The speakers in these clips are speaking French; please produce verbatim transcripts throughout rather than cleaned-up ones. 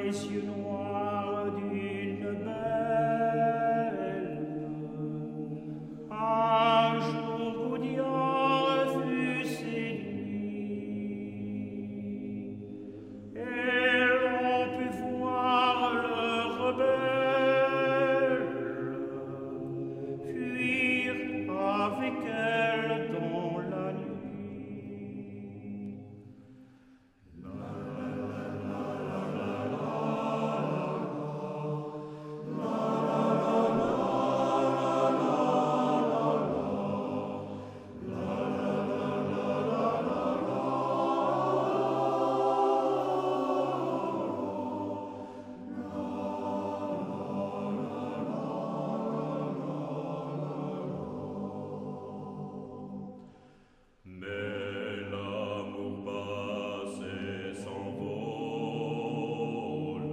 les cieux noirs d'une belle. Un jour Goudian fut séduit, et l'on put voir le rebelle fuir avec elle dans la nuit. Mais l'amour passe et s'envole,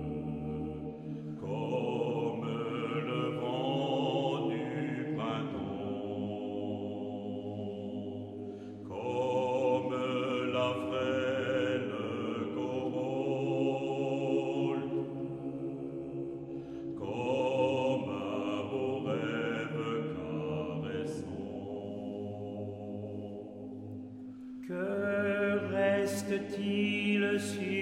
comme le vent du printemps, comme la frêle corolle, comme un beau rêve caressant. Que reste-t-il sur